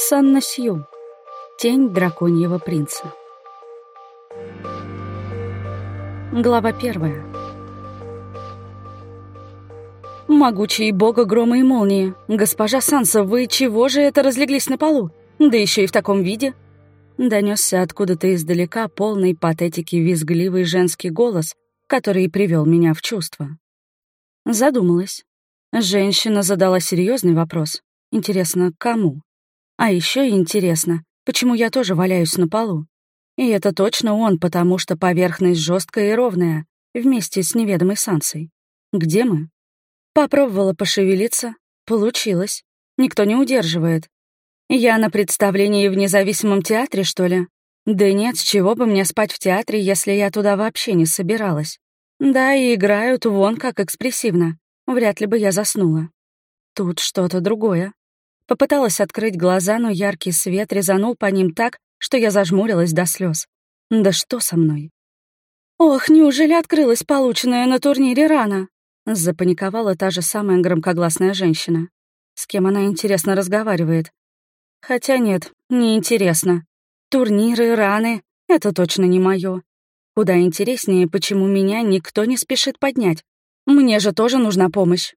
Санна Сью. Тень драконьего принца. Глава 1. «Могучие бога грома и молнии! Госпожа Санса, вы чего же это разлеглись на полу? Да еще и в таком виде!» Донесся откуда-то издалека полный патетики визгливый женский голос, который привел меня в чувство. Задумалась. Женщина задала серьезный вопрос. Интересно, кому? А еще интересно, почему я тоже валяюсь на полу? И это точно он, потому что поверхность жесткая и ровная, вместе с неведомой Сансой. Где мы? Попробовала пошевелиться. Получилось. Никто не удерживает. Я на представлении в независимом театре, что ли? Да нет, с чего бы мне спать в театре, если я туда вообще не собиралась? Да, и играют вон как экспрессивно. Вряд ли бы я заснула. Тут что-то другое. Попыталась открыть глаза, но яркий свет резанул по ним так, что я зажмурилась до слез. Да что со мной? «Ох, неужели открылась полученная на турнире рана?» Запаниковала та же самая громкогласная женщина. С кем она, интересно, разговаривает? Хотя нет, не интересно. Турниры, раны — это точно не моё. Куда интереснее, почему меня никто не спешит поднять. Мне же тоже нужна помощь.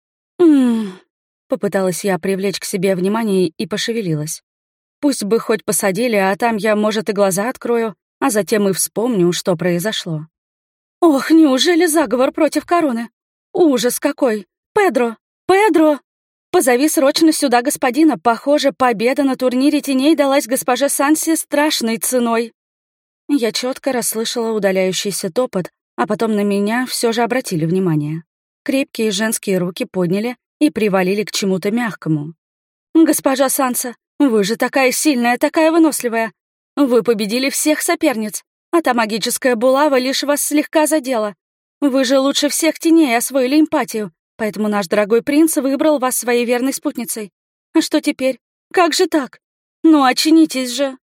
Попыталась я привлечь к себе внимание и пошевелилась. Пусть бы хоть посадили, а там я, может, и глаза открою, а затем и вспомню, что произошло. Ох, неужели заговор против короны? Ужас какой! Педро! Педро! Позови срочно сюда господина. Похоже, победа на турнире теней далась госпоже Сансе страшной ценой. Я четко расслышала удаляющийся топот, а потом на меня все же обратили внимание. Крепкие женские руки подняли и привалили к чему-то мягкому. «Госпожа Санса, вы же такая сильная, такая выносливая. Вы победили всех соперниц, а та магическая булава лишь вас слегка задела. Вы же лучше всех теней освоили эмпатию, поэтому наш дорогой принц выбрал вас своей верной спутницей. А что теперь? Как же так? Ну, очнитесь же!»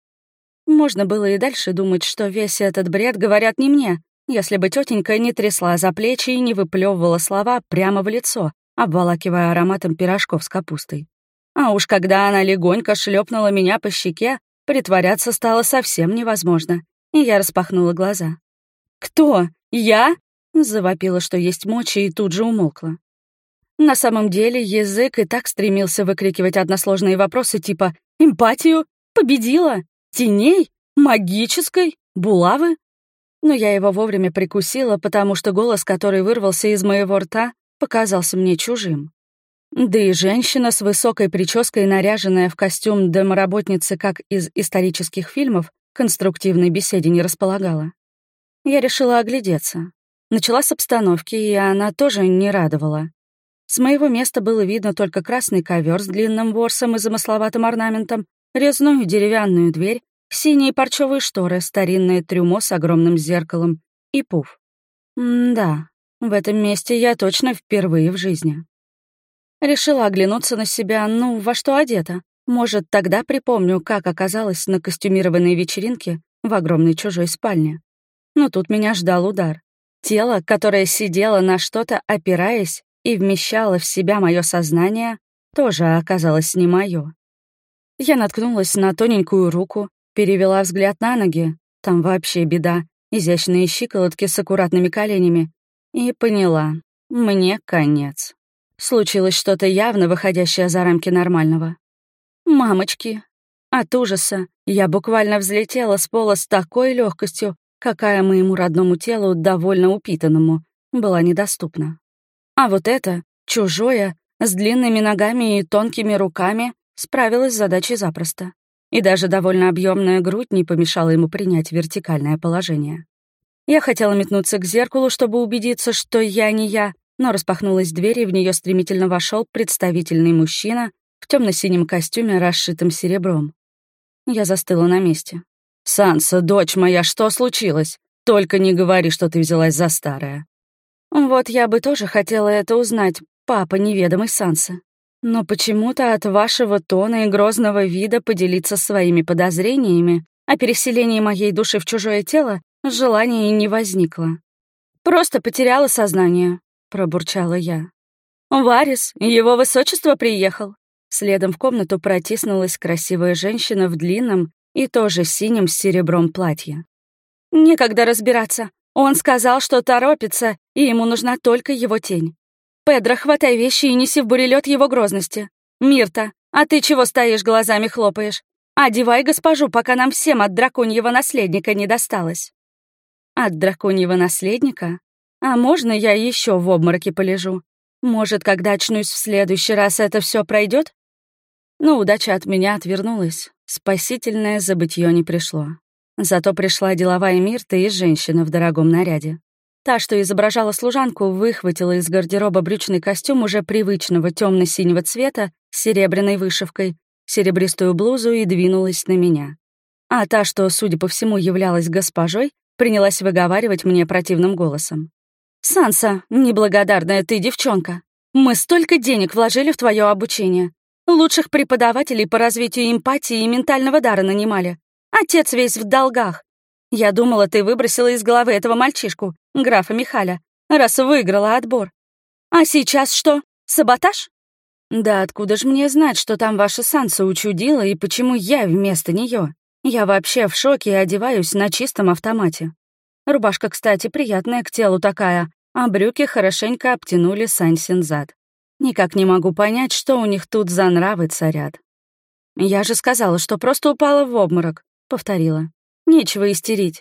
Можно было и дальше думать, что весь этот бред говорят не мне, если бы тетенька не трясла за плечи и не выплевывала слова прямо в лицо, обволакивая ароматом пирожков с капустой. А уж когда она легонько шлепнула меня по щеке, притворяться стало совсем невозможно, и я распахнула глаза. «Кто? Я?» — завопила, что есть мочи, и тут же умолкла. На самом деле язык и так стремился выкрикивать односложные вопросы типа «эмпатию? Победила? Теней? Магической? Булавы?» Но я его вовремя прикусила, потому что голос, который вырвался из моего рта, показался мне чужим. Да и женщина с высокой прической, наряженная в костюм домработницы, как из исторических фильмов, конструктивной беседе не располагала. Я решила оглядеться. Начала с обстановки, и она тоже не радовала. С моего места было видно только красный ковер с длинным ворсом и замысловатым орнаментом, резную деревянную дверь, синие парчевые шторы, старинное трюмо с огромным зеркалом и пуф. Да, в этом месте я точно впервые в жизни. Решила оглянуться на себя, во что одета. Может, тогда припомню, как оказалась на костюмированной вечеринке в огромной чужой спальне. Но тут меня ждал удар. Тело, которое сидело на что-то, опираясь, и вмещало в себя мое сознание, тоже оказалось не мое. Я наткнулась на тоненькую руку, перевела взгляд на ноги, там вообще беда, изящные щиколотки с аккуратными коленями, и поняла, мне конец. Случилось что-то явно выходящее за рамки нормального. Мамочки! От ужаса я буквально взлетела с пола с такой легкостью, какая моему родному телу, довольно упитанному, была недоступна. А вот это, чужое, с длинными ногами и тонкими руками, справилась с задачей запросто. И даже довольно объемная грудь не помешала ему принять вертикальное положение. Я хотела метнуться к зеркалу, чтобы убедиться, что я не я, но распахнулась дверь, и в нее стремительно вошел представительный мужчина в темно-синем костюме, расшитым серебром. Я застыла на месте. «Санса, дочь моя, что случилось? Только не говори, что ты взялась за старое». Вот я бы тоже хотела это узнать, папа неведомой Сансы. Но почему-то от вашего тона и грозного вида поделиться своими подозрениями о переселении моей души в чужое тело желания не возникло. «Просто потеряла сознание», — пробурчала я. «Варис, его высочество приехал. Следом в комнату протиснулась красивая женщина в длинном и тоже синем с серебром платье. «Некогда разбираться. Он сказал, что торопится, и ему нужна только его тень. Педро, хватай вещи и неси в бурелёт его грозности. Мирта, а ты чего стоишь, глазами хлопаешь? Одевай госпожу, пока нам всем от драконьего наследника не досталось». «От драконьего наследника? А можно я еще в обмороке полежу? Может, когда очнусь в следующий раз, это все пройдет? Но удача от меня отвернулась. Спасительное забытье не пришло. Зато пришла деловая Мирта и женщина в дорогом наряде. Та, что изображала служанку, выхватила из гардероба брючный костюм уже привычного темно-синего цвета с серебряной вышивкой, серебристую блузу и двинулась на меня. А та, что, судя по всему, являлась госпожой, принялась выговаривать мне противным голосом. «Санса, неблагодарная ты девчонка, мы столько денег вложили в твое обучение. Лучших преподавателей по развитию эмпатии и ментального дара нанимали. Отец весь в долгах. Я думала, ты выбросила из головы этого мальчишку, графа Михаля, раз выиграла отбор. А сейчас что, саботаж?» «Да откуда ж мне знать, что там ваша Санса учудила и почему я вместо нее? Я вообще в шоке и одеваюсь на чистом автомате. Рубашка, кстати, приятная к телу такая, а брюки хорошенько обтянули Сансин зад. Никак не могу понять, что у них тут за нравы царят. «Я же сказала, что просто упала в обморок», — повторила. «Нечего истерить».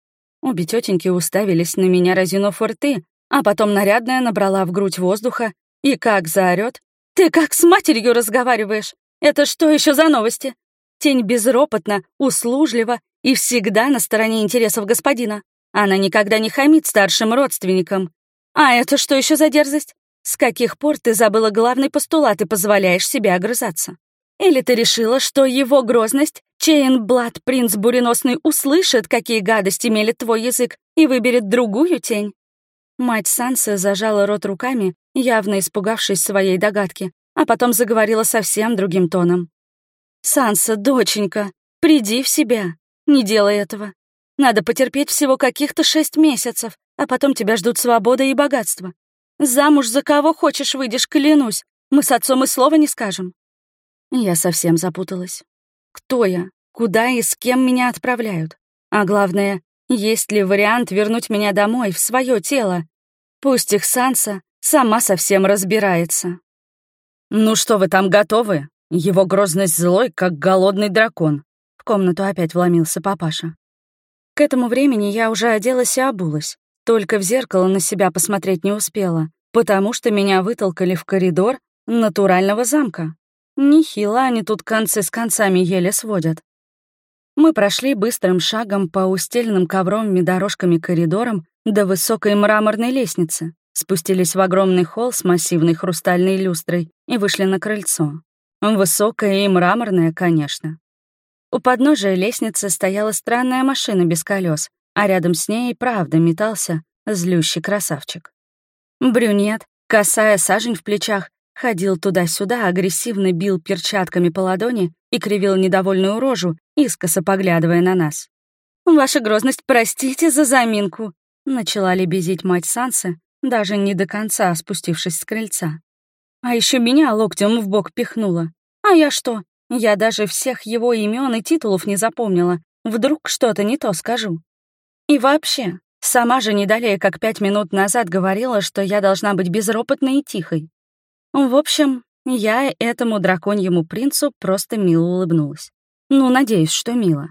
Обе тетеньки уставились на меня, разинув рты, а потом нарядная набрала в грудь воздуха и как заорёт: «Ты как с матерью разговариваешь? Это что еще за новости? Тень безропотно, услужлива и всегда на стороне интересов господина. Она никогда не хамит старшим родственникам. А это что еще за дерзость? С каких пор ты забыла главный постулат и позволяешь себе огрызаться? Или ты решила, что его грозность, Чейнблад, принц буреносный, услышит, какие гадости мелет твой язык, и выберет другую тень?» Мать Сансы зажала рот руками, явно испугавшись своей догадки, а потом заговорила совсем другим тоном. «Санса, доченька, приди в себя. Не делай этого. Надо потерпеть всего каких-то 6 месяцев, а потом тебя ждут свобода и богатство. Замуж за кого хочешь выйдешь, клянусь. Мы с отцом и слова не скажем». Я совсем запуталась. Кто я? Куда и с кем меня отправляют? А главное, есть ли вариант вернуть меня домой, в свое тело? Пусть их Санса сама совсем разбирается. «Ну что вы там готовы? Его грозность злой, как голодный дракон». В комнату опять вломился папаша. К этому времени я уже оделась и обулась. Только в зеркало на себя посмотреть не успела, потому что меня вытолкали в коридор натурального замка. Нехило они тут концы с концами еле сводят. Мы прошли быстрым шагом по устеленным ковровыми дорожками коридорам до высокой мраморной лестницы, спустились в огромный холл с массивной хрустальной люстрой и вышли на крыльцо. Высокое и мраморное, конечно. У подножия лестницы стояла странная машина без колес, а рядом с ней и правда метался злющий красавчик. Брюнет, косая сажень в плечах, ходил туда-сюда, агрессивно бил перчатками по ладони и кривил недовольную рожу, искоса поглядывая на нас. «Ваша грозность, простите за заминку», — начала лебезить мать Сансы, даже не до конца спустившись с крыльца. А еще меня локтем в бок пихнула. А я что? Я даже всех его имен и титулов не запомнила. Вдруг что-то не то скажу. И вообще, сама же не далее, как 5 минут назад говорила, что я должна быть безропотной и тихой. В общем, я этому драконьему принцу просто мило улыбнулась. Ну, надеюсь, что мило.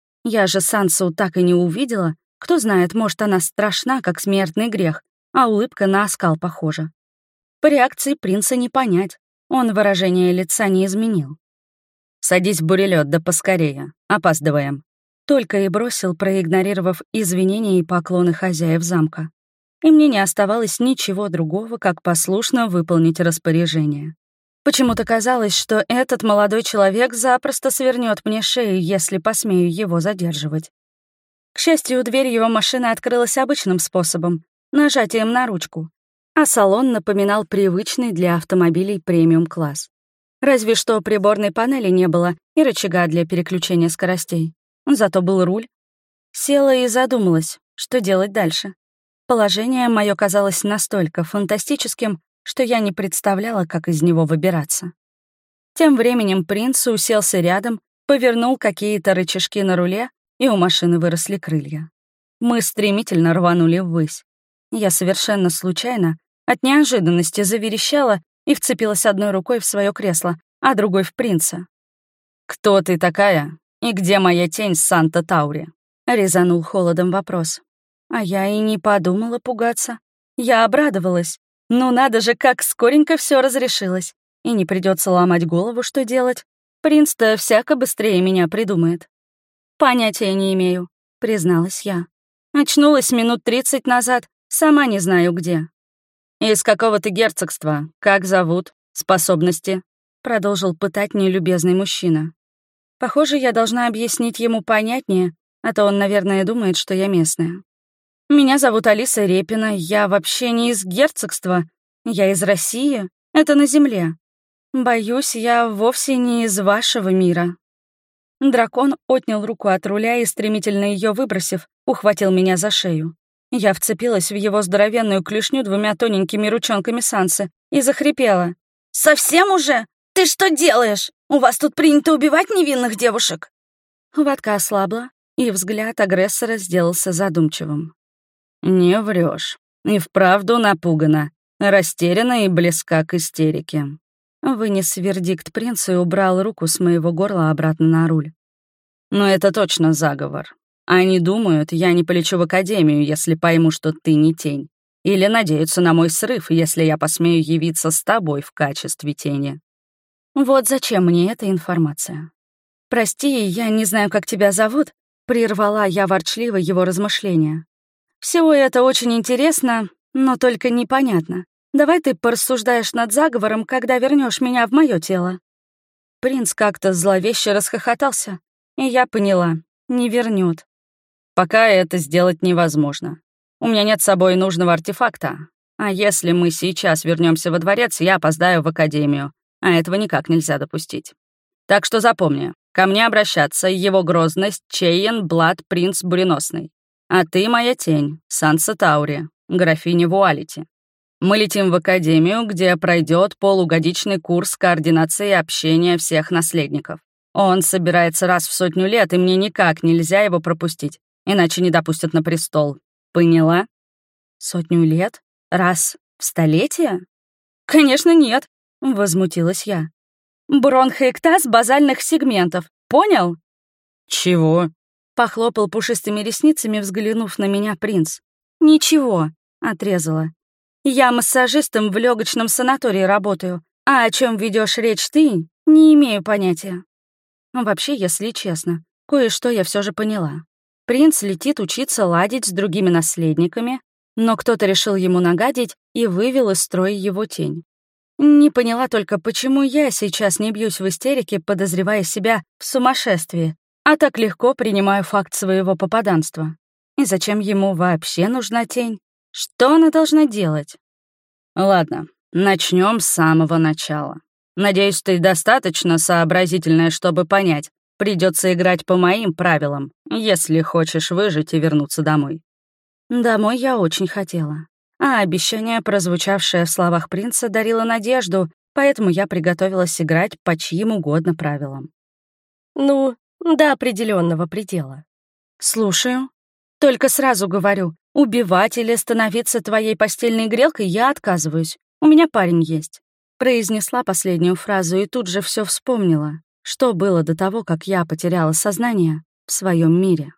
Я же Сансу так и не увидела. Кто знает, может, она страшна, как смертный грех, а улыбка на оскал похожа. По реакции принца не понять. Он выражение лица не изменил. «Садись в бурелёт, да поскорее. Опаздываем». Только и бросил, проигнорировав извинения и поклоны хозяев замка. И мне не оставалось ничего другого, как послушно выполнить распоряжение. Почему-то казалось, что этот молодой человек запросто свернет мне шею, если посмею его задерживать. К счастью, дверь его машины открылась обычным способом — нажатием на ручку, а салон напоминал привычный для автомобилей премиум-класс. Разве что приборной панели не было и рычага для переключения скоростей. Зато был руль. Села и задумалась, что делать дальше. Положение мое казалось настолько фантастическим, что я не представляла, как из него выбираться. Тем временем принц уселся рядом, повернул какие-то рычажки на руле, и у машины выросли крылья. Мы стремительно рванули ввысь. Я совершенно случайно, от неожиданности заверещала и вцепилась одной рукой в свое кресло, а другой в принца. «Кто ты такая? И где моя тень с Санта-Таури?» — резанул холодом вопрос. А я и не подумала пугаться. Я обрадовалась. Ну надо же, как скоренько все разрешилось. И не придется ломать голову, что делать. Принц-то всяко быстрее меня придумает. «Понятия не имею», — призналась я. Очнулась минут 30 назад, сама не знаю где. «Из какого ты герцогства? Как зовут? Способности?» — продолжил пытать нелюбезный мужчина. Похоже, я должна объяснить ему понятнее, а то он, наверное, думает, что я местная. «Меня зовут Алиса Репина, я вообще не из герцогства, я из России, это на земле. Боюсь, я вовсе не из вашего мира». Дракон отнял руку от руля и, стремительно ее выбросив, ухватил меня за шею. Я вцепилась в его здоровенную клешню двумя тоненькими ручонками Сансы и захрипела. «Совсем уже? Ты что делаешь? У вас тут принято убивать невинных девушек?» Хватка ослабла, и взгляд агрессора сделался задумчивым. «Не врешь. И вправду напугана, растеряна и близка к истерике». Вынес вердикт принцу и убрал руку с моего горла обратно на руль. «Но это точно заговор. Они думают, я не полечу в академию, если пойму, что ты не тень. Или надеются на мой срыв, если я посмею явиться с тобой в качестве тени». Вот зачем мне эта информация. «Прости, я не знаю, как тебя зовут», — прервала я ворчливо его размышления. «Всего это очень интересно, но только непонятно. Давай ты порассуждаешь над заговором, когда вернешь меня в мое тело». Принц как-то зловеще расхохотался, и я поняла, не вернет. «Пока это сделать невозможно. У меня нет с собой нужного артефакта. А если мы сейчас вернемся во дворец, я опоздаю в академию, а этого никак нельзя допустить. Так что запомни, ко мне обращаться его грозность Чейен Блад Принц Буреносный. А ты моя тень, Санса Таури, графиня Вуалити. Мы летим в академию, где пройдет полугодичный курс координации общения всех наследников. Он собирается раз в 100 лет, и мне никак нельзя его пропустить, иначе не допустят на престол. Поняла? 100 лет? Раз в столетие? Конечно, нет, возмутилась я. Бронхоэктаз базальных сегментов, понял? Чего? Похлопал пушистыми ресницами, взглянув на меня принц. Ничего, отрезала. Я массажистом в легочном санатории работаю, а о чем ведешь речь ты, не имею понятия. Вообще, если честно, кое-что я все же поняла. Принц летит учиться ладить с другими наследниками, но кто-то решил ему нагадить и вывел из строя его тень. Не поняла только, почему я сейчас не бьюсь в истерике, подозревая себя в сумасшествии, а так легко принимаю факт своего попаданства. И зачем ему вообще нужна тень? Что она должна делать? Ладно, начнем с самого начала. Надеюсь, ты достаточно сообразительная, чтобы понять. Придется играть по моим правилам, если хочешь выжить и вернуться домой. Домой я очень хотела. А обещание, прозвучавшее в словах принца, дарило надежду, поэтому я приготовилась играть по чьим угодно правилам. Ну, до определенного предела. Слушаю. Только сразу говорю, убивать или становиться твоей постельной грелкой я отказываюсь. У меня парень есть. Произнесла последнюю фразу и тут же все вспомнила, что было до того, как я потеряла сознание в своем мире.